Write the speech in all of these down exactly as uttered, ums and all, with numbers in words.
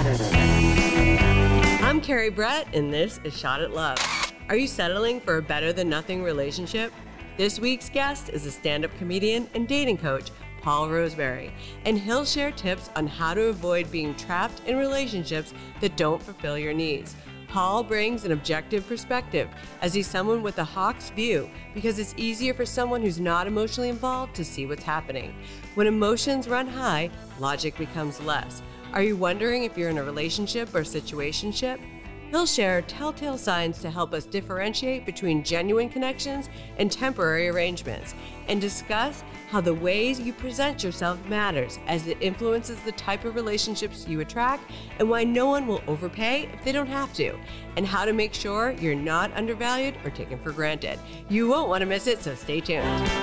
I'm Carrie Brett, and this is Shot at Love. Are you settling for a better than nothing relationship? This week's guest is a stand-up comedian and dating coach, Paul Roseberry, and he'll share tips on how to avoid being trapped in relationships that don't fulfill your needs. Paul brings an objective perspective as he's someone with a hawk's view because it's easier for someone who's not emotionally involved to see what's happening. When emotions run high, logic becomes less. Are you wondering if you're in a relationship or situationship? He'll share telltale signs to help us differentiate between genuine connections and temporary arrangements, and discuss how the ways you present yourself matters as it influences the type of relationships you attract, and why no one will overpay if they don't have to, and how to make sure you're not undervalued or taken for granted. You won't want to miss it, so stay tuned.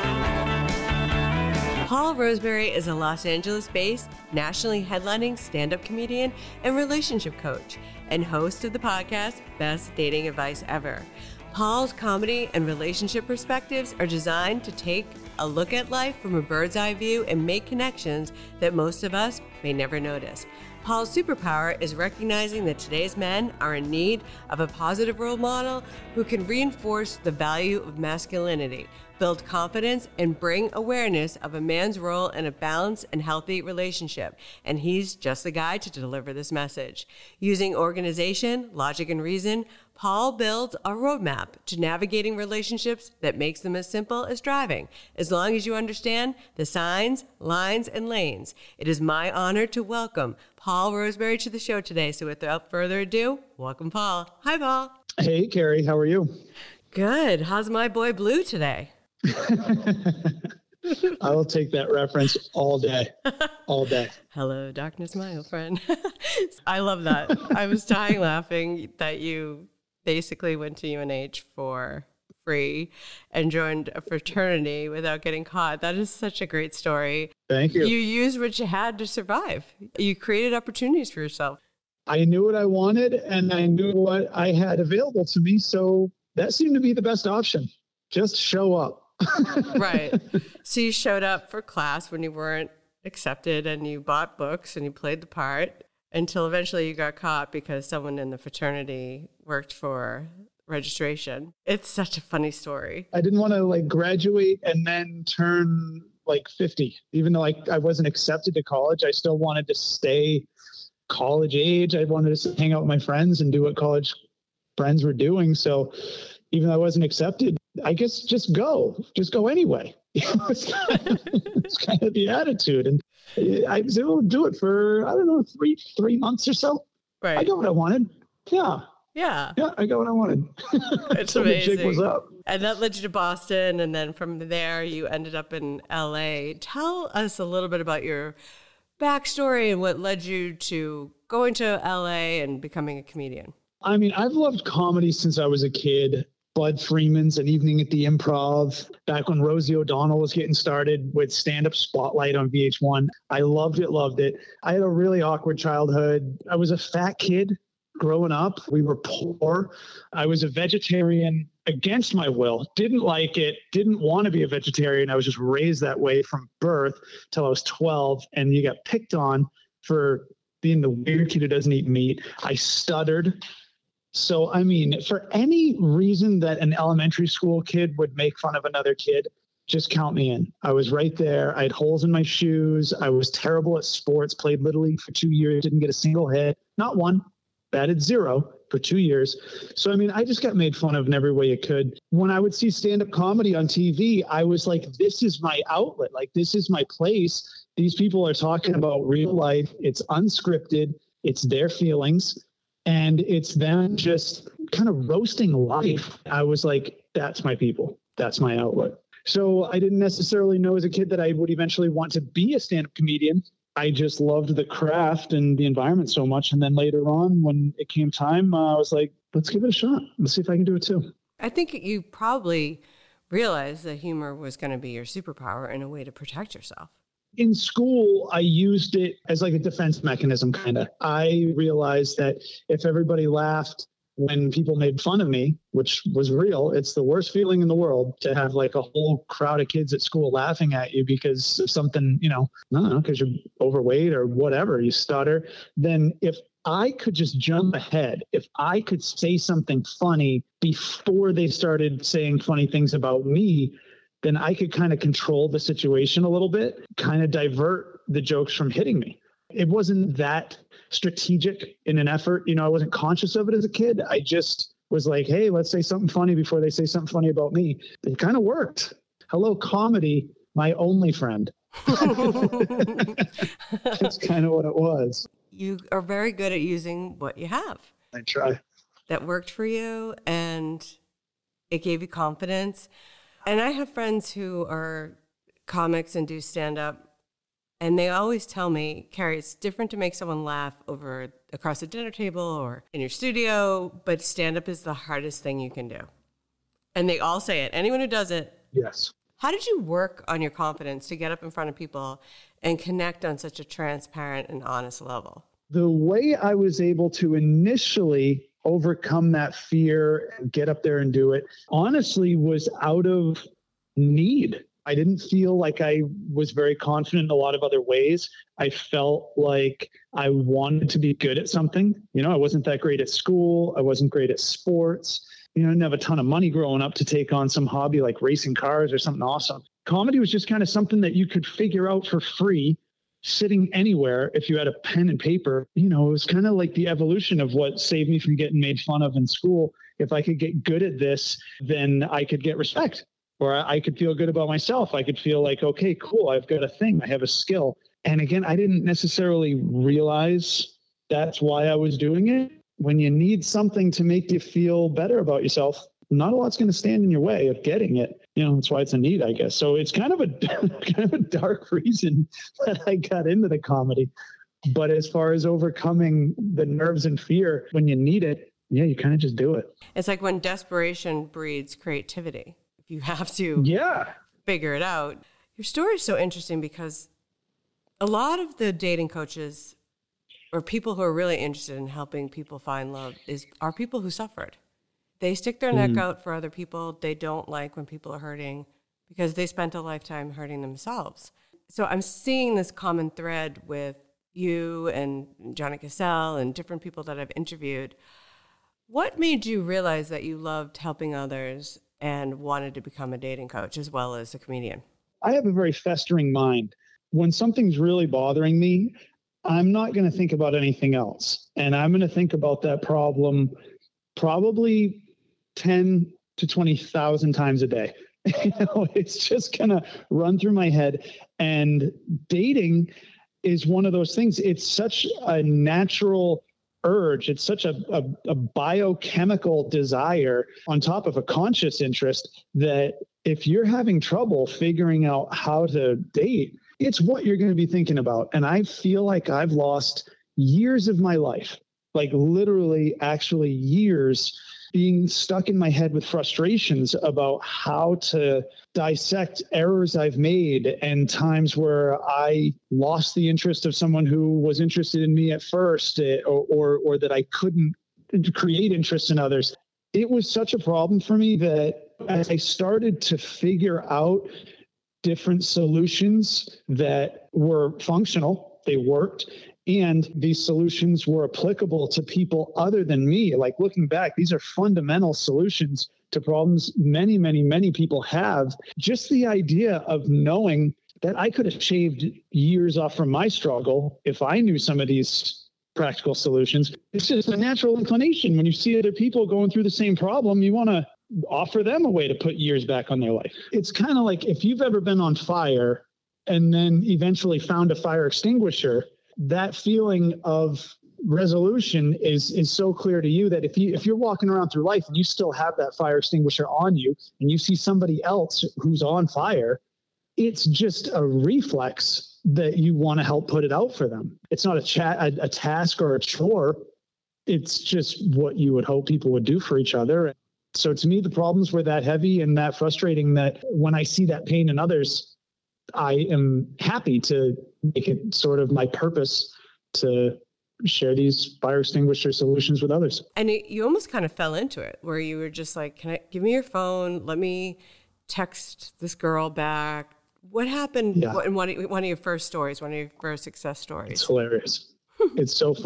Paul Roseberry is a Los Angeles-based, nationally headlining stand-up comedian and relationship coach, and host of the podcast, Best Dating Advice Ever. Paul's comedy and relationship perspectives are designed to take a look at life from a bird's eye view and make connections that most of us may never notice. Paul's superpower is recognizing that today's men are in need of a positive role model who can reinforce the value of masculinity, build confidence, and bring awareness of a man's role in a balanced and healthy relationship. And he's just the guy to deliver this message. Using organization, logic, and reason, Paul builds a roadmap to navigating relationships that makes them as simple as driving, as long as you understand the signs, lines, and lanes. It is my honor to welcome Paul Roseberry to the show today. So without further ado, welcome Paul. Hi, Paul. Hey, Carrie. How are you? Good. How's my boy Blue today? I will take that reference all day, all day. Hello, darkness, my old friend. I love that. I was dying laughing that you basically went to U N H for free and joined a fraternity without getting caught. That is such a great story. Thank you. You used what you had to survive. You created opportunities for yourself. I knew what I wanted and I knew what I had available to me. So that seemed to be the best option. Just show up. Right. So you showed up for class when you weren't accepted and you bought books and you played the part until eventually you got caught because someone in the fraternity worked for registration. It's such a funny story. I didn't want to like graduate and then turn like fifty. Even though like I wasn't accepted to college, I still wanted to stay college age. I wanted to hang out with my friends and do what college friends were doing. So even though I wasn't accepted, I guess just go, just go anyway. It's kind of, it's kind of the attitude. And I was able to do it for, I don't know, three, three months or so. Right. I got what I wanted. Yeah. Yeah. Yeah. I got what I wanted. It's so amazing. The jig was up. And that led you to Boston. And then from there, you ended up in L A. Tell us a little bit about your backstory and what led you to going to L A and becoming a comedian. I mean, I've loved comedy since I was a kid. Bud Freeman's An Evening at the Improv, back when Rosie O'Donnell was getting started with Stand Up Spotlight on V H one. I loved it, loved it. I had a really awkward childhood. I was a fat kid growing up. We were poor. I was a vegetarian against my will, didn't like it, didn't want to be a vegetarian. I was just raised that way from birth till I was twelve. And you got picked on for being the weird kid who doesn't eat meat. I stuttered. So, I mean, for any reason that an elementary school kid would make fun of another kid, just count me in. I was right there. I had holes in my shoes. I was terrible at sports, played Little League for two years, didn't get a single hit, not one, batted zero for two years. So, I mean, I just got made fun of in every way you could. When I would see stand-up comedy on T V, I was like, this is my outlet. Like, this is my place. These people are talking about real life. It's unscripted. It's their feelings. And it's them just kind of roasting life. I was like, that's my people. That's my outlet. So I didn't necessarily know as a kid that I would eventually want to be a stand-up comedian. I just loved the craft and the environment so much. And then later on, when it came time, uh, I was like, let's give it a shot. Let's see if I can do it too. I think you probably realized that humor was going to be your superpower and a way to protect yourself. In school, I used it as like a defense mechanism, kind of. I realized that if everybody laughed when people made fun of me, which was real, it's the worst feeling in the world to have like a whole crowd of kids at school laughing at you because of something, you know, I don't know, because you're overweight or whatever, you stutter. Then if I could just jump ahead, if I could say something funny before they started saying funny things about me, then I could kind of control the situation a little bit, kind of divert the jokes from hitting me. It wasn't that strategic in an effort. You know, I wasn't conscious of it as a kid. I just was like, hey, let's say something funny before they say something funny about me. It kind of worked. Hello, comedy, my only friend. That's kind of what it was. You are very good at using what you have. I try. That worked for you, and it gave you confidence. And I have friends who are comics and do stand-up, and they always tell me, Carrie, it's different to make someone laugh over across a dinner table or in your studio, but stand-up is the hardest thing you can do. And they all say it. Anyone who does it. Yes. How did you work on your confidence to get up in front of people and connect on such a transparent and honest level? The way I was able to initially overcome that fear and get up there and do it, honestly, was out of need. I didn't feel like I was very confident in a lot of other ways. I felt like I wanted to be good at something. You know, I wasn't that great at school. I wasn't great at sports. You know, I didn't have a ton of money growing up to take on some hobby like racing cars or something awesome. Comedy was just kind of something that you could figure out for free, sitting anywhere if you had a pen and paper. You know, it was kind of like the evolution of what saved me from getting made fun of in school. If I could get good at this, then I could get respect, or I could feel good about myself. I could feel like, okay, cool, I've got a thing, I have a skill. And again, I didn't necessarily realize that's why I was doing it. When you need something to make you feel better about yourself, not a lot's going to stand in your way of getting it. You know, that's why it's a need, I guess. So it's kind of a kind of a dark reason that I got into the comedy. But as far as overcoming the nerves and fear, when you need it, yeah, you kind of just do it. It's like when desperation breeds creativity. If you have to yeah. figure it out. Your story is so interesting because a lot of the dating coaches or people who are really interested in helping people find love is are people who suffered. They stick their neck mm. out for other people. They don't like when people are hurting because they spent a lifetime hurting themselves. So I'm seeing this common thread with you and Johnny Cassell and different people that I've interviewed. What made you realize that you loved helping others and wanted to become a dating coach as well as a comedian? I have a very festering mind. When something's really bothering me, I'm not going to think about anything else. And I'm going to think about that problem probably ten to twenty thousand times a day. You know, it's just going to run through my head. And dating is one of those things. It's such a natural urge. It's such a, a, a biochemical desire on top of a conscious interest that if you're having trouble figuring out how to date, it's what you're going to be thinking about. And I feel like I've lost years of my life, like literally actually years, being stuck in my head with frustrations about how to dissect errors I've made and times where I lost the interest of someone who was interested in me at first, or, or, or that I couldn't create interest in others. It was such a problem for me that as I started to figure out different solutions that were functional, they worked, and these solutions were applicable to people other than me. Like looking back, these are fundamental solutions to problems many, many, many people have. Just the idea of knowing that I could have shaved years off from my struggle if I knew some of these practical solutions. It's just a natural inclination. When you see other people going through the same problem, you want to offer them a way to put years back on their life. It's kind of like if you've ever been on fire and then eventually found a fire extinguisher, that feeling of resolution is is so clear to you that if you if you're walking around through life and you still have that fire extinguisher on you and you see somebody else who's on fire, it's just a reflex that you want to help put it out for them. It's not a chat a, a task or a chore. It's just what you would hope people would do for each other. So to me, the problems were that heavy and that frustrating that when I see that pain in others, I am happy to make it sort of my purpose to share these fire extinguisher solutions with others. And it, you almost kind of fell into it where you were just like, can I give me your phone? Let me text this girl back. What happened yeah. in one, one of your first stories, one of your first success stories? It's hilarious. It's so funny.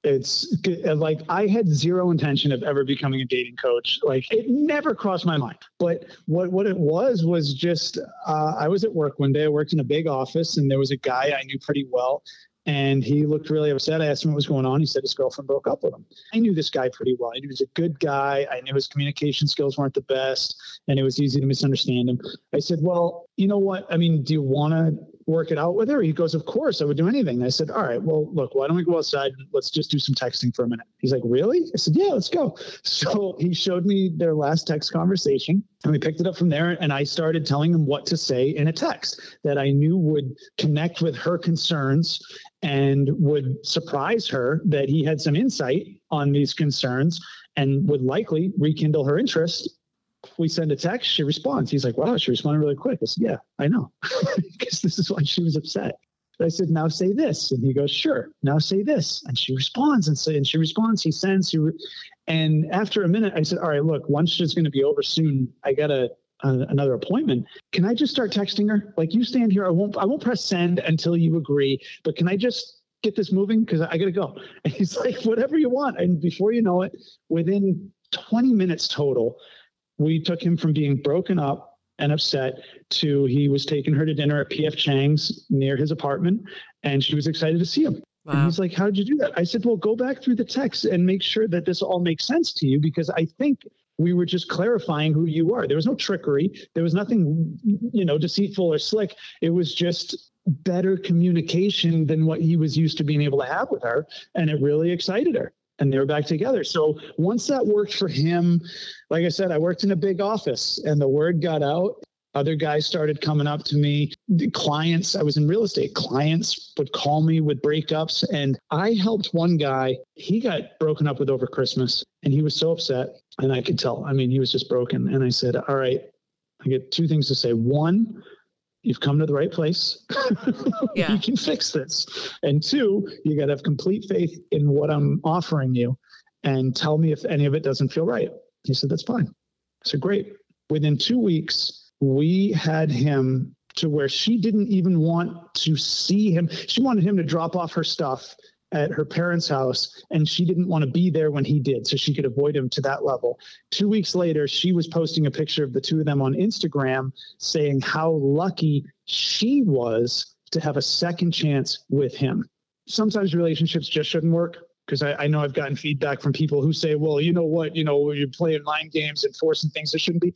It's like I had zero intention of ever becoming a dating coach. Like it never crossed my mind. But what, what it was, was just uh, I was at work one day. I worked in a big office and there was a guy I knew pretty well. And he looked really upset. I asked him what was going on. He said his girlfriend broke up with him. I knew this guy pretty well. I knew he was a good guy. I knew his communication skills weren't the best, and it was easy to misunderstand him. I said, well, you know what? I mean, do you want to work it out with her? He goes, of course, I would do anything. I said, all right, well, look, why don't we go outside and let's just do some texting for a minute? He's like, really? I said, yeah, let's go. So he showed me their last text conversation and we picked it up from there. And I started telling him what to say in a text that I knew would connect with her concerns and would surprise her that he had some insight on these concerns and would likely rekindle her interest. We send a text, she responds. He's like, wow, she responded really quick. I said, yeah, I know, because this is why she was upset. I said, now say this. And he goes, sure, now say this. And she responds and, say, and she responds, he sends, he re- and after a minute, I said, all right, look, lunch is going to be over soon. I got a, a, another appointment. Can I just start texting her? Like, you stand here. I won't, I won't press send until you agree, but can I just get this moving? Cause I got to go. And he's like, whatever you want. And before you know it, within twenty minutes total, we took him from being broken up and upset to he was taking her to dinner at P F Chang's near his apartment, and she was excited to see him. Wow. And he's like, how did you do that? I said, well, go back through the text and make sure that this all makes sense to you, because I think we were just clarifying who you are. There was no trickery. There was nothing, you know, deceitful or slick. It was just better communication than what he was used to being able to have with her. And it really excited her. And they were back together. So once that worked for him, like I said, I worked in a big office and the word got out. Other guys started coming up to me. The clients, I was in real estate, clients would call me with breakups. And I helped one guy. He got broken up with over Christmas and he was so upset. And I could tell, I mean, he was just broken. And I said, all right, I get two things to say. One, you've come to the right place. Yeah. You can fix this. And two, you got to have complete faith in what I'm offering you and tell me if any of it doesn't feel right. He said, that's fine. I said, great. Within two weeks, we had him to where she didn't even want to see him. She wanted him to drop off her stuff at her parents' house, and she didn't want to be there when he did, so she could avoid him to that level. Two weeks later, she was posting a picture of the two of them on Instagram saying how lucky she was to have a second chance with him. Sometimes relationships just shouldn't work, because I, I know I've gotten feedback from people who say, well, you know what, you know, you're playing mind games and forcing things that shouldn't be.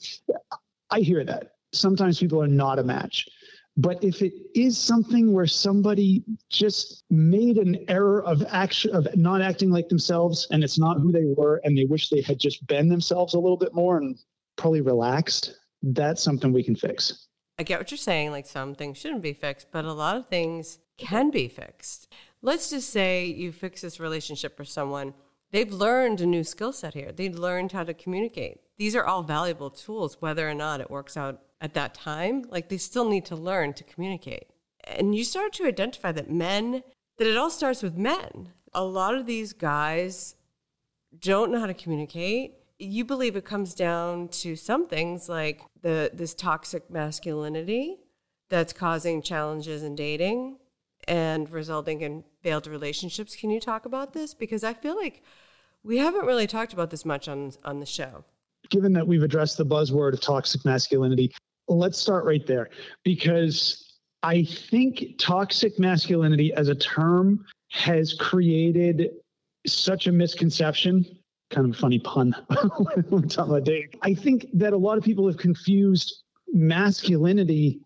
I hear that. Sometimes people are not a match. But if it is something where somebody just made an error of action, of not acting like themselves, and it's not who they were, and they wish they had just been themselves a little bit more and probably relaxed, that's something we can fix. I get what you're saying. Like, some things shouldn't be fixed, but a lot of things can be fixed. Let's just say you fix this relationship for someone. They've learned a new skill set here. They've learned how to communicate. These are all valuable tools, whether or not it works out at that time. Like, they still need to learn to communicate. And you start to identify that men, that it all starts with men. A lot of these guys don't know how to communicate. You believe it comes down to some things like the this toxic masculinity that's causing challenges in dating and resulting in failed relationships. Can you talk about this? Because I feel like we haven't really talked about this much on, on the show. Given that we've addressed the buzzword of toxic masculinity, let's start right there, because I think toxic masculinity as a term has created such a misconception. Kind of a funny pun when we're talking about dating. I think that a lot of people have confused masculinity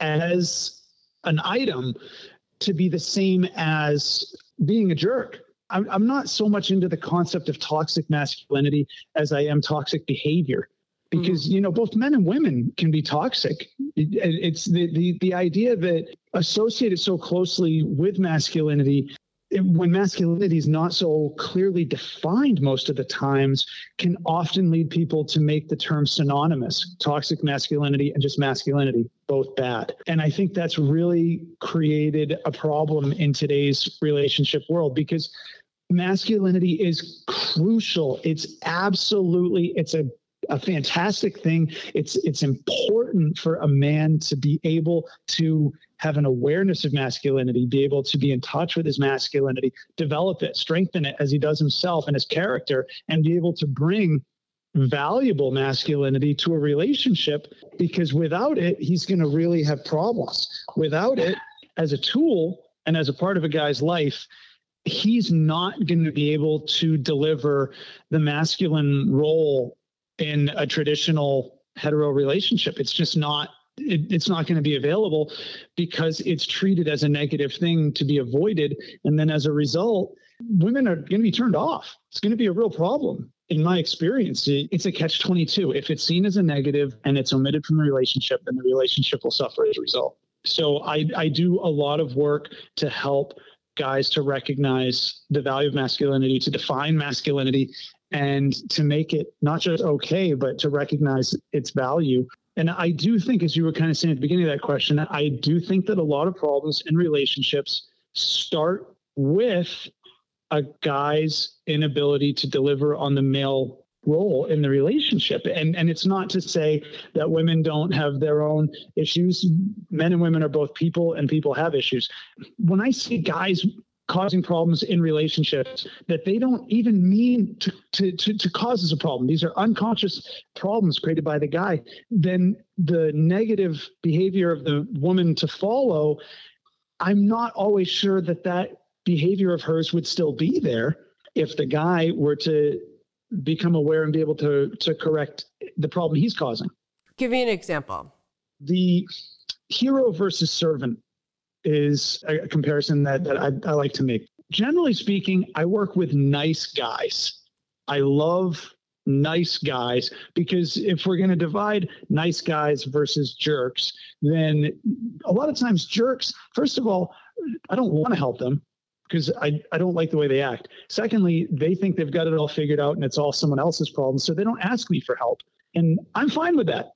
as an item to be the same as being a jerk. I'm, I'm not so much into the concept of toxic masculinity as I am toxic behavior, because, mm-hmm. you know, both men and women can be toxic. It, it's the, the, the idea that associated so closely with masculinity, it, when masculinity is not so clearly defined most of the times, can often lead people to make the term synonymous. Toxic masculinity and just masculinity, both bad. And I think that's really created a problem in today's relationship world, because masculinity is crucial. It's absolutely, it's a, a fantastic thing. It's, it's important for a man to be able to have an awareness of masculinity, be able to be in touch with his masculinity, develop it, strengthen it as he does himself and his character, and be able to bring valuable masculinity to a relationship, because without it, he's going to really have problems. Without it, as a tool and as a part of a guy's life, he's not going to be able to deliver the masculine role in a traditional hetero relationship. It's just not, it, it's not going to be available because it's treated as a negative thing to be avoided. And then as a result, women are going to be turned off. It's going to be a real problem. In my experience, it's a catch twenty-two. If it's seen as a negative and it's omitted from the relationship, then the relationship will suffer as a result. So I, I do a lot of work to help guys to recognize the value of masculinity, to define masculinity, and to make it not just okay, but to recognize its value. And I do think, as you were kind of saying at the beginning of that question, I do think that a lot of problems in relationships start with a guy's inability to deliver on the male role in the relationship. And and it's not to say that women don't have their own issues. Men and women are both people, and people have issues. When I see guys causing problems in relationships that they don't even mean to, to, to, to cause as a problem, these are unconscious problems created by the guy, then the negative behavior of the woman to follow, I'm not always sure that that behavior of hers would still be there if the guy were to become aware and be able to to correct the problem he's causing. Give me an example. The hero versus servant is a comparison that, that I, I like to make. Generally speaking, I work with nice guys. I love nice guys, because if we're going to divide nice guys versus jerks, then a lot of times jerks, first of all, I don't want to help them, because I, I don't like the way they act. Secondly, they think they've got it all figured out and it's all someone else's problem, so they don't ask me for help. And I'm fine with that.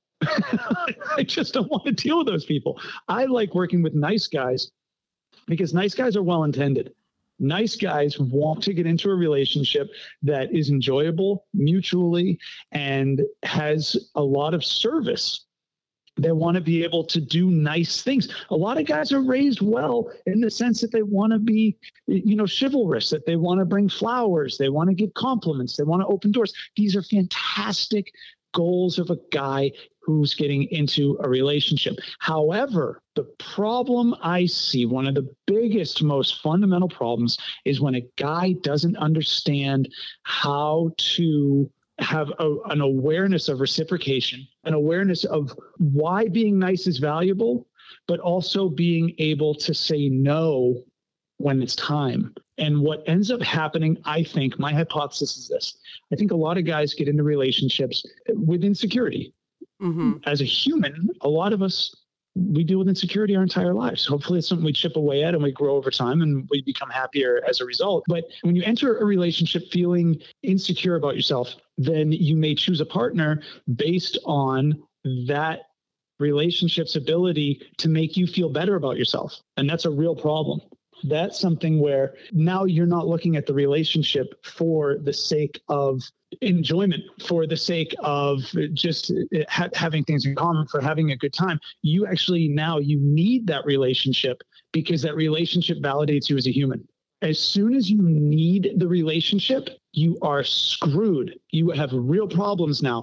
I just don't want to deal with those people. I like working with nice guys because nice guys are well-intended. Nice guys want to get into a relationship that is enjoyable mutually and has a lot of service. They want to be able to do nice things. A lot of guys are raised well in the sense that they want to be, you know, chivalrous, that they want to bring flowers. They want to give compliments. They want to open doors. These are fantastic goals of a guy who's getting into a relationship. However, the problem I see, one of the biggest, most fundamental problems, is when a guy doesn't understand how to have a, an awareness of reciprocation, an awareness of why being nice is valuable, but also being able to say no when it's time. And what ends up happening, I think, my hypothesis is this. I think a lot of guys get into relationships with insecurity. Mm-hmm. As a human, a lot of us, we deal with insecurity our entire lives. Hopefully it's something we chip away at and we grow over time and we become happier as a result. But when you enter a relationship feeling insecure about yourself, then you may choose a partner based on that relationship's ability to make you feel better about yourself. And that's a real problem. That's something where now you're not looking at the relationship for the sake of enjoyment, for the sake of just ha- having things in common, for having a good time. You actually now you need that relationship because that relationship validates you as a human. As soon as you need the relationship, you are screwed. You have real problems now,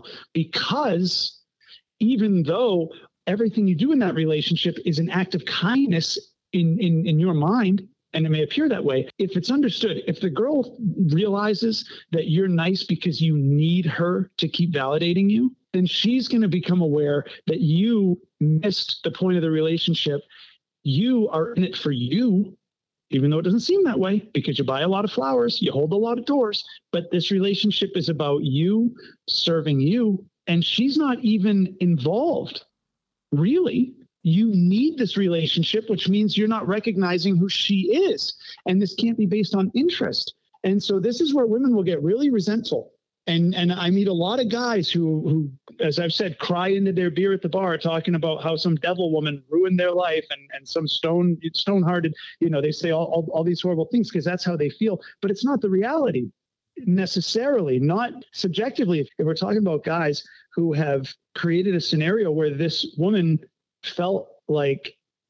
because even though everything you do in that relationship is an act of kindness in, in, in your mind, and it may appear that way, if it's understood, if the girl realizes that you're nice because you need her to keep validating you, then she's going to become aware that you missed the point of the relationship. You are in it for you, even though it doesn't seem that way, because you buy a lot of flowers, you hold a lot of doors, but this relationship is about you serving you, and she's not even involved, really. You need this relationship, which means you're not recognizing who she is. And this can't be based on interest. And so this is where women will get really resentful. And and I meet a lot of guys who, who, as I've said, cry into their beer at the bar, talking about how some devil woman ruined their life, and, and some stone, stone-hearted, you know, they say all, all, all these horrible things because that's how they feel. But it's not the reality necessarily, not subjectively. If we're talking about guys who have created a scenario where this woman felt like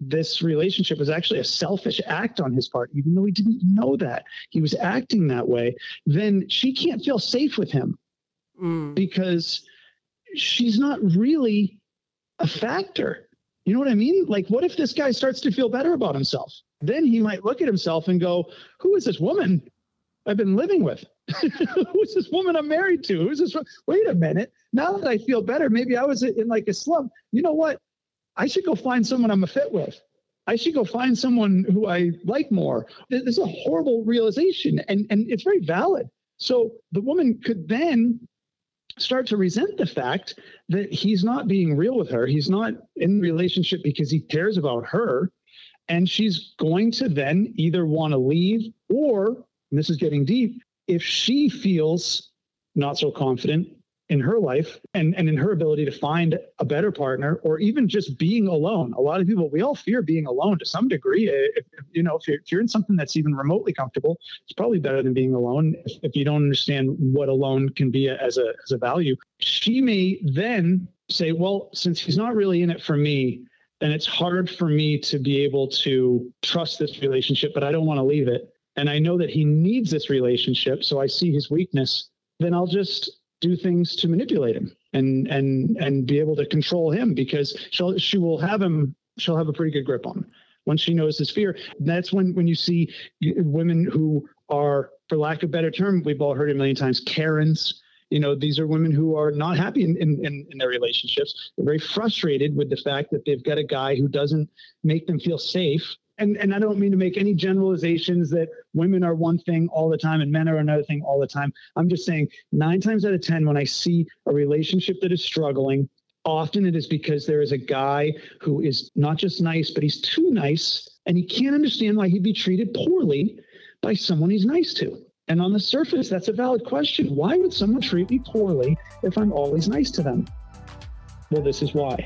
this relationship was actually a selfish act on his part, even though he didn't know that he was acting that way, then she can't feel safe with him mm. because she's not really a factor. You know what I mean? Like, what if this guy starts to feel better about himself? Then he might look at himself and go, who is this woman I've been living with? Who's this woman I'm married to? Who's this? Wait a minute. Now that I feel better, maybe I was in like a slump. You know what? I should go find someone I'm a fit with. I should go find someone who I like more. This is a horrible realization, and, and it's very valid. So the woman could then start to resent the fact that he's not being real with her. He's not in the relationship because he cares about her. And she's going to then either want to leave or, and this is getting deep, if she feels not so confident in her life and, and in her ability to find a better partner, or even just being alone. A lot of people, we all fear being alone to some degree. If, if, you know, if you're, if you're in something that's even remotely comfortable, it's probably better than being alone. If, if you don't understand what alone can be as a, as a value, she may then say, well, since he's not really in it for me, then it's hard for me to be able to trust this relationship, but I don't want to leave it. And I know that he needs this relationship. So I see his weakness, then I'll just do things to manipulate him and and and be able to control him, because she'll she will have him she'll have a pretty good grip on him once she knows his fear. That's when when you see women who are, for lack of a better term, we've all heard it a million times, Karens. You know, these are women who are not happy in, in, in their relationships. They're very frustrated with the fact that they've got a guy who doesn't make them feel safe. And and I don't mean to make any generalizations that women are one thing all the time and men are another thing all the time. I'm just saying nine times out of ten, when I see a relationship that is struggling, often it is because there is a guy who is not just nice, but he's too nice, and he can't understand why he'd be treated poorly by someone he's nice to. And on the surface, that's a valid question. Why would someone treat me poorly if I'm always nice to them? Well, this is why.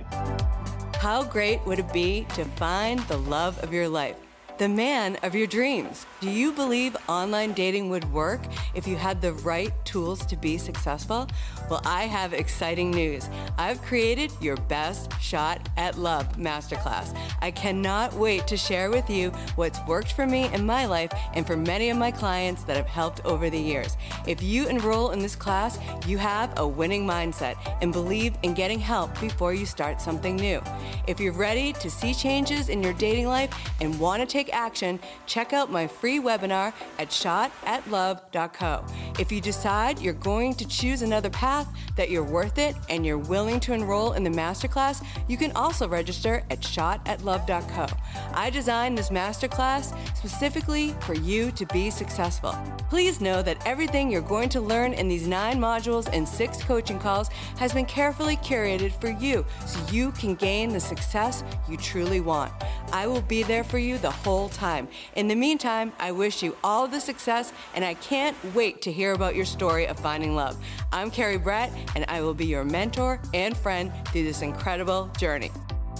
How great would it be to find the love of your life, the man of your dreams? Do you believe online dating would work if you had the right tools to be successful? Well, I have exciting news. I've created your Best Shot at Love Masterclass. I cannot wait to share with you what's worked for me in my life and for many of my clients that have helped over the years. If you enroll in this class, you have a winning mindset and believe in getting help before you start something new. If you're ready to see changes in your dating life and want to take action, check out my free webinar at shot at love dot co. If you decide you're going to choose another path, that you're worth it, and you're willing to enroll in the masterclass, you can also register at shot at love dot co. I designed this masterclass specifically for you to be successful. Please know that everything you're going to learn in these nine modules and six coaching calls has been carefully curated for you so you can gain the success you truly want. I will be there for you the whole time. In the meantime, I wish you all the success, and I can't wait to hear about your story of finding love. I'm Carrie Brett, and I will be your mentor and friend through this incredible journey.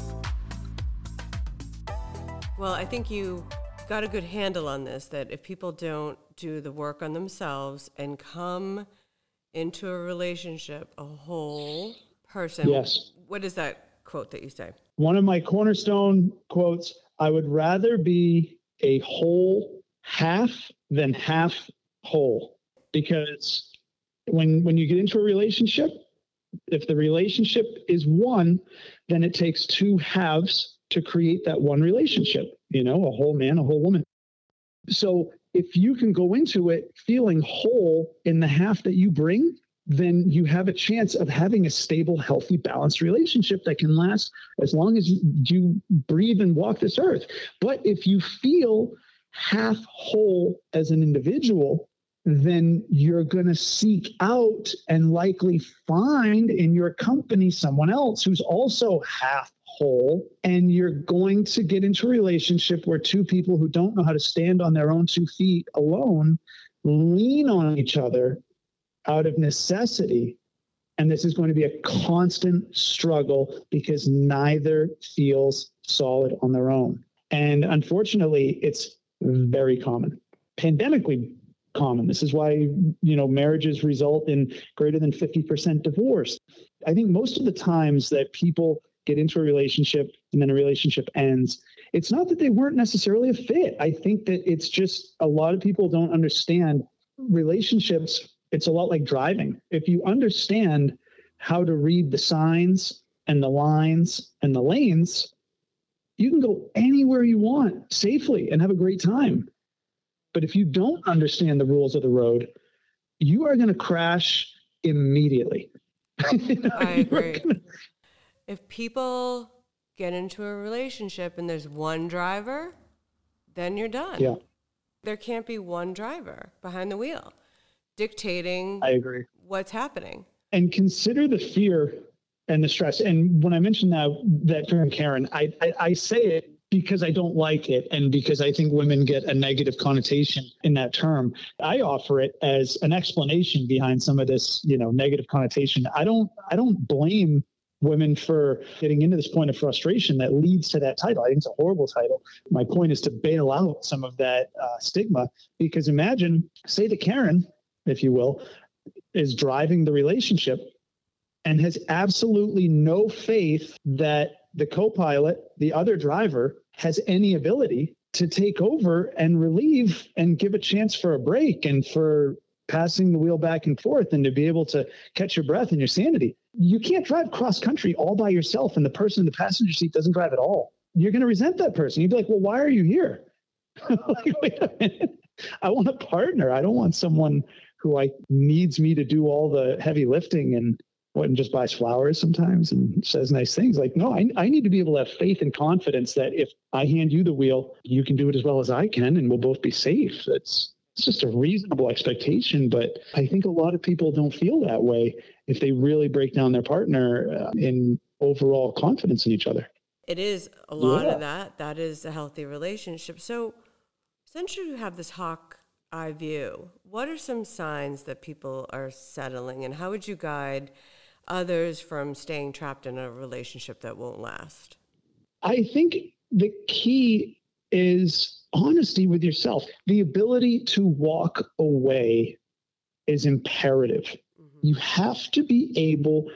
Well, I think you got a good handle on this, that if people don't do the work on themselves and come into a relationship a whole person. Yes. What is that quote that you say? One of my cornerstone quotes, I would rather be a whole half than half whole. Because when when you get into a relationship, if the relationship is one, then it takes two halves to create that one relationship, you know, a whole man, a whole woman. So if you can go into it feeling whole in the half that you bring, then you have a chance of having a stable, healthy, balanced relationship that can last as long as you, you breathe and walk this earth. But if you feel half whole as an individual, then you're going to seek out and likely find in your company someone else who's also half whole. And you're going to get into a relationship where two people who don't know how to stand on their own two feet alone lean on each other out of necessity. And this is going to be a constant struggle because neither feels solid on their own. And unfortunately, it's very common, pandemically common. This is why, you know, marriages result in greater than fifty percent divorce. I think most of the times that people get into a relationship and then a relationship ends. It's not that they weren't necessarily a fit. I think that it's just a lot of people don't understand relationships. It's a lot like driving. If you understand how to read the signs and the lines and the lanes, you can go anywhere you want safely and have a great time. But if you don't understand the rules of the road, you are going to crash immediately. You know, I agree. Gonna... If people get into a relationship and there's one driver, then you're done. Yeah. There can't be one driver behind the wheel dictating I agree. what's happening. And consider the fear and the stress. And when I mentioned that, that term, Karen, I, I, I say it because I don't like it and because I think women get a negative connotation in that term. I offer it as an explanation behind some of this, you know, negative connotation. I don't, I don't blame women for getting into this point of frustration that leads to that title. I think it's a horrible title. My point is to bail out some of that uh, stigma, because imagine, say that Karen, if you will, is driving the relationship and has absolutely no faith that the co-pilot, the other driver, has any ability to take over and relieve and give a chance for a break and for passing the wheel back and forth and to be able to catch your breath and your sanity. You can't drive cross country all by yourself and the person in the passenger seat doesn't drive at all. You're going to resent that person. You'd be like, well, why are you here? Like, wait a minute. I want a partner. I don't want someone who like needs me to do all the heavy lifting and what, and just buys flowers sometimes and says nice things. Like, no, I, I need to be able to have faith and confidence that if I hand you the wheel, you can do it as well as I can, and we'll both be safe. That's it's just a reasonable expectation. But I think a lot of people don't feel that way if they really break down their partner uh, in overall confidence in each other. It is a lot yeah. of that. That is a healthy relationship. So since you have this hawk eye view, what are some signs that people are settling, and how would you guide others from staying trapped in a relationship that won't last? I think the key is honesty with yourself. The ability to walk away is imperative. Mm-hmm. You have to be able,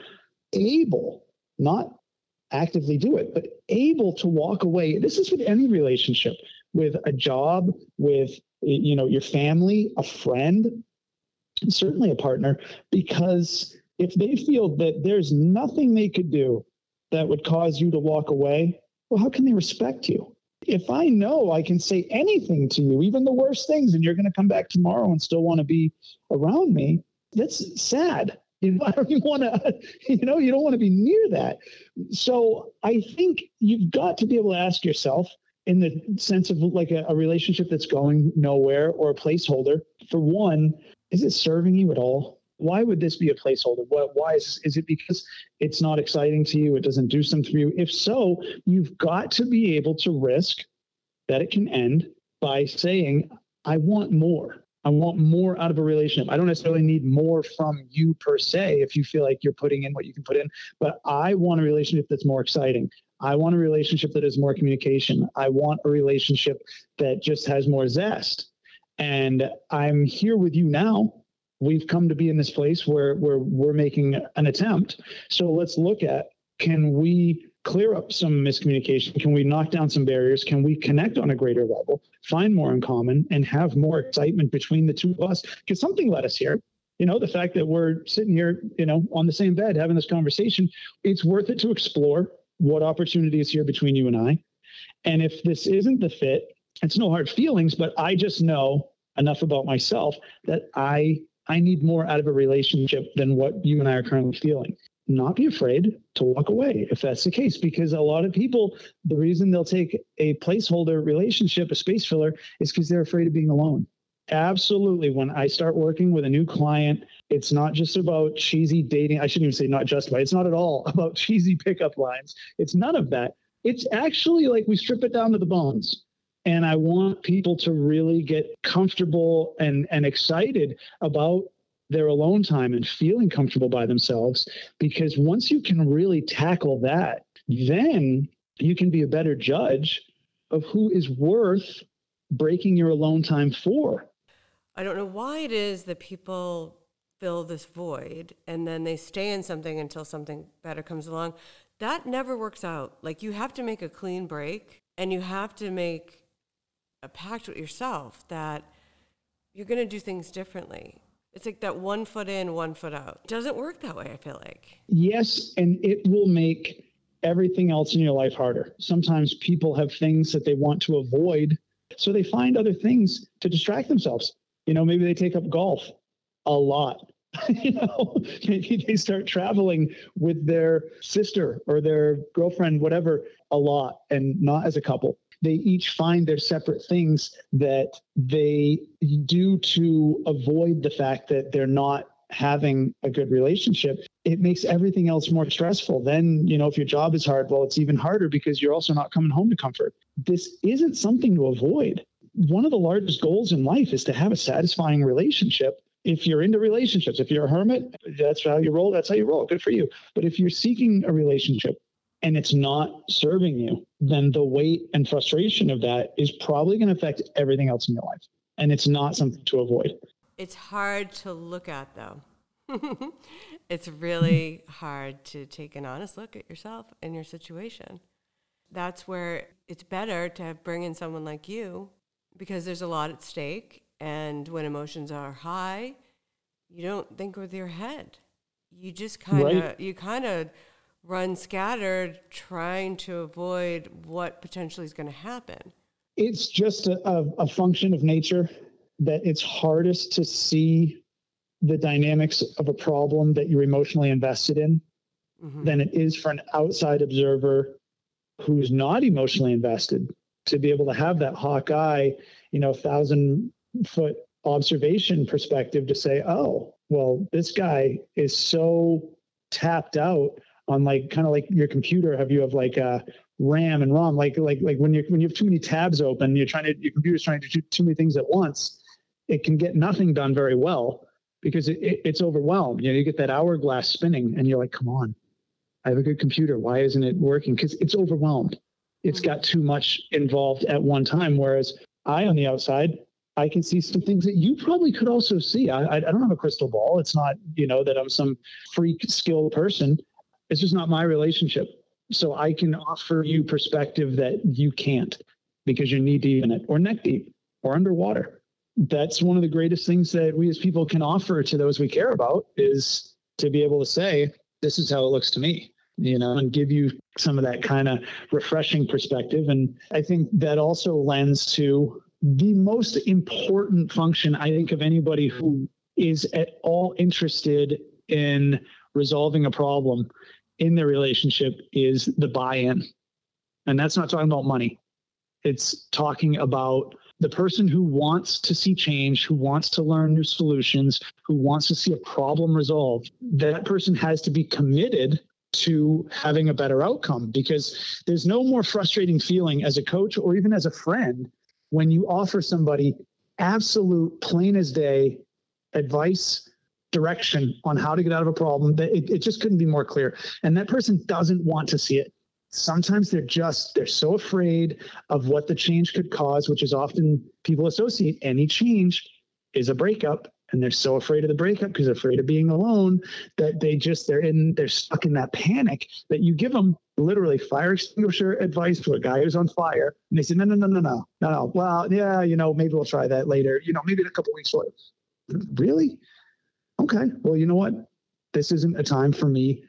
able, not actively do it, but able to walk away. This is with any relationship, with a job, with, you know, your family, a friend, certainly a partner, because if they feel that there's nothing they could do that would cause you to walk away, well, how can they respect you? If I know I can say anything to you, even the worst things, and you're going to come back tomorrow and still want to be around me, that's sad. You know, I don't even want to, you know, you don't want to be near that. So I think you've got to be able to ask yourself, in the sense of like a, a relationship that's going nowhere or a placeholder, for one, is it serving you at all? Why would this be a placeholder? What, why is, is it because it's not exciting to you? It doesn't do something for you? If so, you've got to be able to risk that it can end by saying, I want more. I want more out of a relationship. I don't necessarily need more from you per se, if you feel like you're putting in what you can put in, but I want a relationship that's more exciting. I want a relationship that has more communication. I want a relationship that just has more zest. And I'm here with you now. We've come to be in this place where, where we're making an attempt. So let's look at, can we clear up some miscommunication? Can we knock down some barriers? Can we connect on a greater level, find more in common, and have more excitement between the two of us? Because something led us here. You know, the fact that we're sitting here, you know, on the same bed having this conversation, it's worth it to explore what opportunity is here between you and I. And if this isn't the fit, it's no hard feelings, but I just know enough about myself that I I need more out of a relationship than what you and I are currently feeling. Not be afraid to walk away if that's the case, because a lot of people, the reason they'll take a placeholder relationship, a space filler, is because they're afraid of being alone. Absolutely. When I start working with a new client, it's not just about cheesy dating. I shouldn't even say not just about, it's not at all about cheesy pickup lines. It's none of that. It's actually like we strip it down to the bones. And I want people to really get comfortable and, and excited about their alone time and feeling comfortable by themselves. Because once you can really tackle that, then you can be a better judge of who is worth breaking your alone time for. I don't know why it is that people fill this void and then they stay in something until something better comes along. that never works out. Like, you have to make a clean break, and you have to make a pact with yourself that you're going to do things differently. It's like that one foot in, one foot out. It doesn't work that way, I feel like. Yes, and it will make everything else in your life harder. Sometimes people have things that they want to avoid, so they find other things to distract themselves. You know, maybe they take up golf a lot. You know, maybe they start traveling with their sister or their girlfriend, whatever, a lot, and not as a couple. They each find their separate things that they do to avoid the fact that they're not having a good relationship. It makes everything else more stressful. Then, you know, if your job is hard, well, it's even harder because you're also not coming home to comfort. This isn't something to avoid. One of the largest goals in life is to have a satisfying relationship. If you're into relationships, if you're a hermit, that's how you roll. That's how you roll. Good for you. But if you're seeking a relationship and it's not serving you, then the weight and frustration of that is probably going to affect everything else in your life. And it's not something to avoid. It's hard to look at, though. It's really hard to take an honest look at yourself and your situation. That's where it's better to bring in someone like you, because there's a lot at stake. And when emotions are high, you don't think with your head. You just kind of, right. you kind of run scattered trying to avoid what potentially is going to happen. It's just a, a, a function of nature that it's hardest to see the dynamics of a problem that you're emotionally invested in mm-hmm. than it is for an outside observer who's not emotionally invested to be able to have that hawk eye, you know, thousand foot observation perspective to say, oh, well, this guy is so tapped out on, like, kind of like your computer. Have you have like a RAM and ROM, like, like, like when you when you have too many tabs open, you're trying to, your computer's trying to do too many things at once. It can get nothing done very well because it, it, it's overwhelmed. You know, you get that hourglass spinning and you're like, come on, I have a good computer. Why isn't it working? Because it's overwhelmed. It's got too much involved at one time. Whereas I, on the outside, I can see some things that you probably could also see. I, I, I don't have a crystal ball. It's not, you know, that I'm some freak skilled person. It's just not my relationship. So I can offer you perspective that you can't because you're knee deep in it or neck deep or underwater. That's one of the greatest things that we as people can offer to those we care about, is to be able to say, this is how it looks to me, you know, and give you some of that kind of refreshing perspective. And I think that also lends to the most important function, I think, of anybody who is at all interested in resolving a problem in their relationship is the buy-in. And that's not talking about money. It's talking about the person who wants to see change, who wants to learn new solutions, who wants to see a problem resolved. That person has to be committed to having a better outcome, because there's no more frustrating feeling as a coach or even as a friend when you offer somebody absolute plain as day advice, direction on how to get out of a problem. That it, it just couldn't be more clear. And that person doesn't want to see it. Sometimes they're just, they're so afraid of what the change could cause, which is often people associate any change is a breakup. And they're so afraid of the breakup because they're afraid of being alone that they just, they're in, they're stuck in that panic that you give them literally fire extinguisher advice to a guy who's on fire. And they say, no, no, no, no, no, no, no. Well, yeah, you know, maybe we'll try that later. You know, maybe in a couple of weeks. Later. Really? Okay. Well, you know what? This isn't a time for me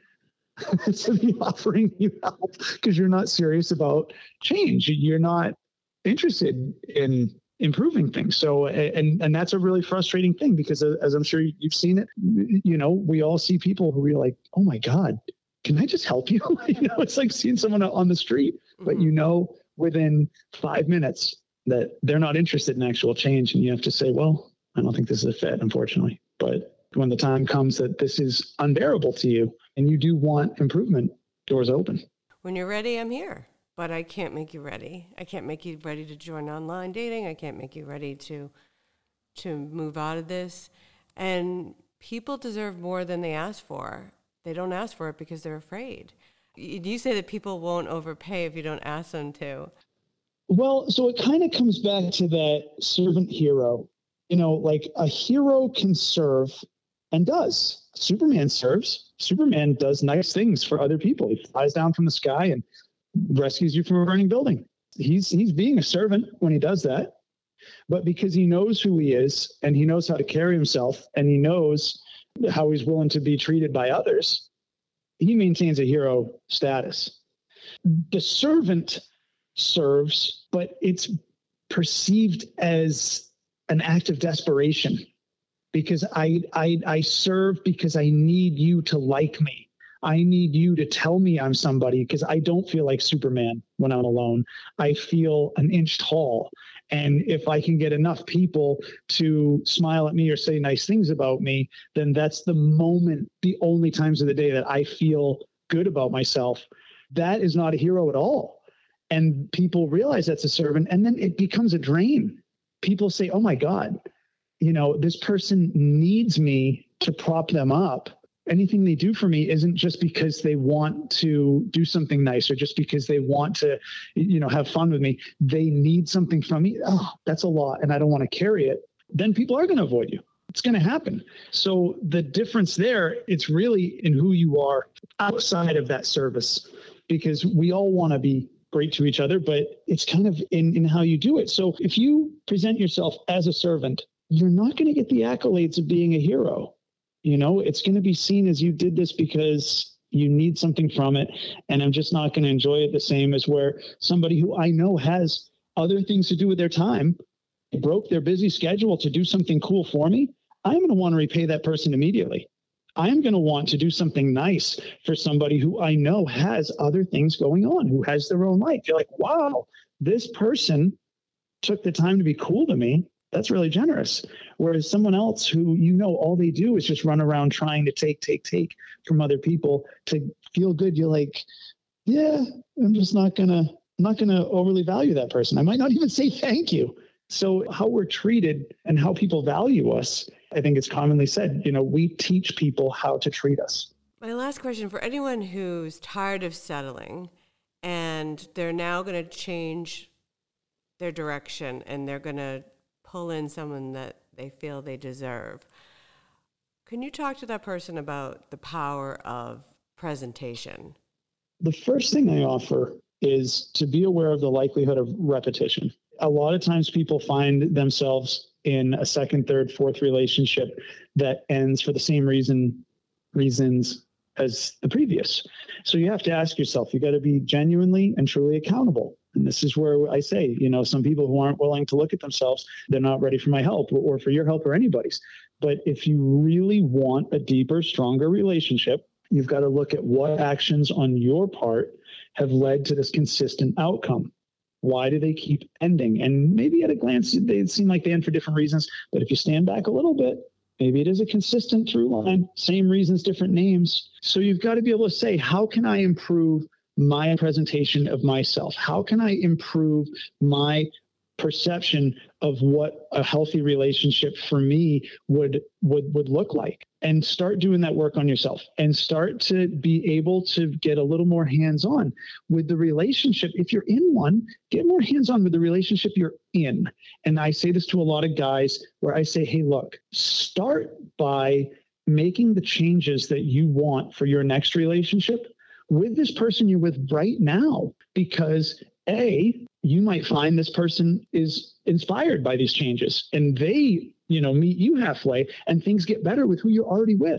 to be offering you help because you're not serious about change. You're not interested in improving things. So, and, and that's a really frustrating thing because as I'm sure you've seen it, you know, we all see people who are like, oh my God, can I just help you? You know, it's like seeing someone on the street, mm-hmm. but you know, within five minutes that they're not interested in actual change. And you have to say, well, I don't think this is a fit, unfortunately. But when the time comes that this is unbearable to you and you do want improvement, doors open. When you're ready, I'm here. But I can't make you ready. I can't make you ready to join online dating. I can't make you ready to to move out of this. And people deserve more than they ask for. They don't ask for it because they're afraid. You say that people won't overpay if you don't ask them to. Well, so it kind of comes back to that servant hero. You know, like a hero can serve and does. Superman serves. Superman does nice things for other people. He flies down from the sky and rescues you from a burning building. He's he's being a servant when he does that. But because he knows who he is and he knows how to carry himself and he knows how he's willing to be treated by others, he maintains a hero status. The servant serves, but it's perceived as an act of desperation because I, I, I serve because I need you to like me. I need you to tell me I'm somebody because I don't feel like Superman when I'm alone. I feel an inch tall. And if I can get enough people to smile at me or say nice things about me, then that's the moment, the only times of the day that I feel good about myself. That is not a hero at all. And people realize that's a servant, and then it becomes a drain. People say, oh my God, you know, this person needs me to prop them up. Anything they do for me isn't just because they want to do something nice or just because they want to, you know, have fun with me. They need something from me. Oh, that's a lot. And I don't want to carry it. Then people are going to avoid you. It's going to happen. So the difference there, it's really in who you are outside of that service, because we all want to be great to each other, but it's kind of in, in how you do it. So if you present yourself as a servant, you're not going to get the accolades of being a hero. You know, it's going to be seen as you did this because you need something from it. And I'm just not going to enjoy it the same as where somebody who I know has other things to do with their time broke their busy schedule to do something cool for me. I'm going to want to repay that person immediately. I'm going to want to do something nice for somebody who I know has other things going on, who has their own life. You're like, wow, this person took the time to be cool to me. That's really generous. Whereas someone else who, you know, all they do is just run around trying to take, take, take from other people to feel good. You're like, yeah, I'm just not going to, I'm not going to overly value that person. I might not even say thank you. So how we're treated and how people value us, I think it's commonly said, you know, we teach people how to treat us. My last question for anyone who's tired of settling and they're now going to change their direction and they're going to pull in someone that they feel they deserve. Can you talk to that person about the power of presentation? The first thing I offer is to be aware of the likelihood of repetition. A lot of times people find themselves in a second, third, fourth relationship that ends for the same reason, reasons as the previous. So you have to ask yourself, you got to be genuinely and truly accountable. And this is where I say, you know, some people who aren't willing to look at themselves, they're not ready for my help or, or for your help or anybody's. But if you really want a deeper, stronger relationship, you've got to look at what actions on your part have led to this consistent outcome. Why do they keep ending? And maybe at a glance, they seem like they end for different reasons. But if you stand back a little bit, maybe it is a consistent through line, same reasons, different names. So you've got to be able to say, how can I improve my presentation of myself? How can I improve my perception of what a healthy relationship for me would would would look like? And start doing that work on yourself and start to be able to get a little more hands-on with the relationship. If you're in one, get more hands-on with the relationship you're in. And I say this to a lot of guys where I say, hey, look, start by making the changes that you want for your next relationship with this person you're with right now, because A, you might find this person is inspired by these changes and they, you know, meet you halfway and things get better with who you're already with.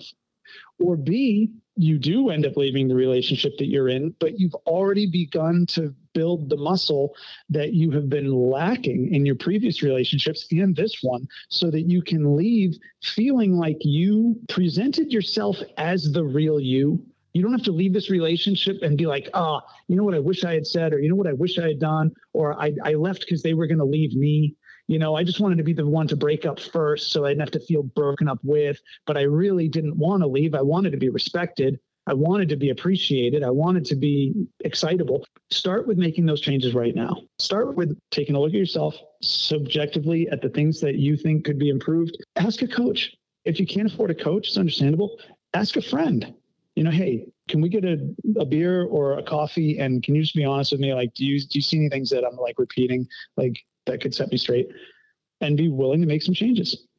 Or B, you do end up leaving the relationship that you're in, but you've already begun to build the muscle that you have been lacking in your previous relationships and this one, so that you can leave feeling like you presented yourself as the real you. You don't have to leave this relationship and be like, oh, you know what I wish I had said, or you know what I wish I had done, or I, I left because they were going to leave me. You know, I just wanted to be the one to break up first so I didn't have to feel broken up with, but I really didn't want to leave. I wanted to be respected. I wanted to be appreciated. I wanted to be excitable. Start with making those changes right now. Start with taking a look at yourself subjectively at the things that you think could be improved. Ask a coach. If you can't afford a coach, it's understandable. Ask a friend. You know, hey, can we get a, a beer or a coffee? And can you just be honest with me? Like, do you, do you see any things that I'm like repeating, like that could set me straight? And be willing to make some changes.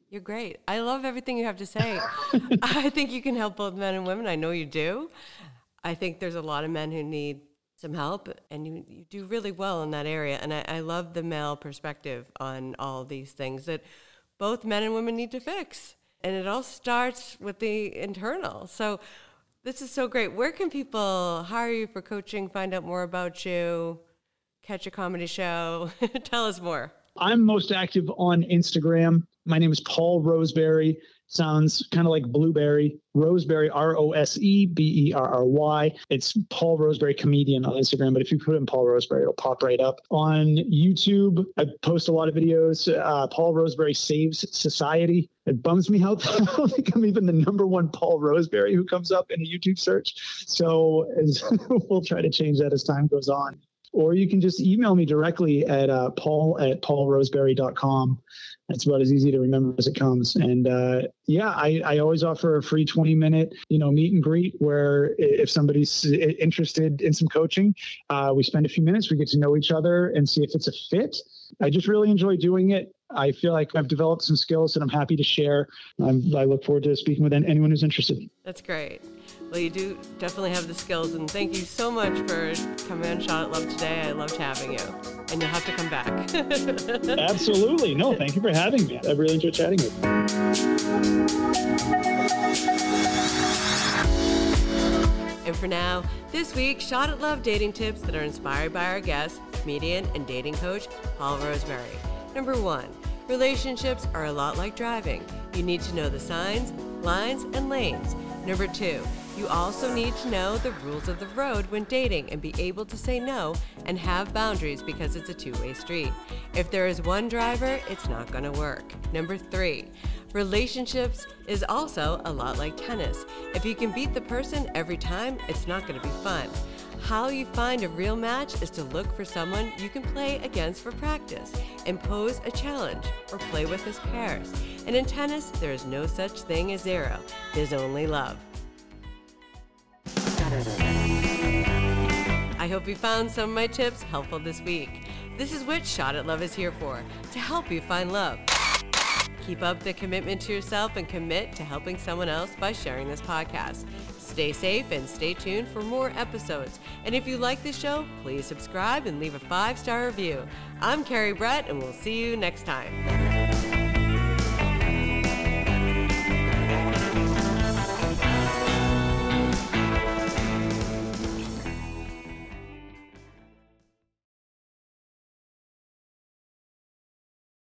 You're great. I love everything you have to say. I think you can help both men and women. I know you do. I think there's a lot of men who need some help, and you, you do really well in that area. And I, I love the male perspective on all these things that both men and women need to fix. And it all starts with the internal. So this is so great. Where can people hire you for coaching, find out more about you, catch a comedy show? Tell us more. I'm most active on Instagram. My name is Paul Roseberry. Sounds kind of like blueberry. Roseberry, R O S E B E R R Y. It's Paul Roseberry Comedian on Instagram, but if you put in Paul Roseberry, it'll pop right up. On YouTube, I post a lot of videos. Uh, Paul Roseberry Saves Society. It bums me out. I don't think I'm even the number one Paul Roseberry who comes up in a YouTube search. So as, we'll try to change that as time goes on. Or you can just email me directly at uh, paul at paul roseberry dot com. That's about as easy to remember as it comes. And uh, yeah, I, I always offer a free twenty minute, you know, meet and greet where if somebody's interested in some coaching, uh, we spend a few minutes, we get to know each other and see if it's a fit. I just really enjoy doing it. I feel like I've developed some skills that I'm happy to share. I'm, I look forward to speaking with anyone who's interested. That's great. Well, you do definitely have the skills, and thank you so much for coming on Shot at Love today. I loved having you, and you'll have to come back. Absolutely. No, thank you for having me. I really enjoyed chatting with you. And for now, this week, Shot at Love dating tips that are inspired by our guest, comedian and dating coach, Paul Roseberry. Number one, relationships are a lot like driving. You need to know the signs, lines, and lanes. Number two, you also need to know the rules of the road when dating and be able to say no and have boundaries because it's a two-way street. If there is one driver, it's not going to work. Number three, relationships is also a lot like tennis. If you can beat the person every time, it's not going to be fun. How you find a real match is to look for someone you can play against for practice, impose a challenge, or play with as pairs. And in tennis, there is no such thing as zero. There's only love. I hope you found some of my tips helpful this week. This is what Shot at Love is here for, to help you find love. Keep up the commitment to yourself and commit to helping someone else by sharing this podcast. Stay safe and stay tuned for more episodes. And if you like this show, please subscribe and leave a five-star review. I'm Carrie Brett, and we'll see you next time.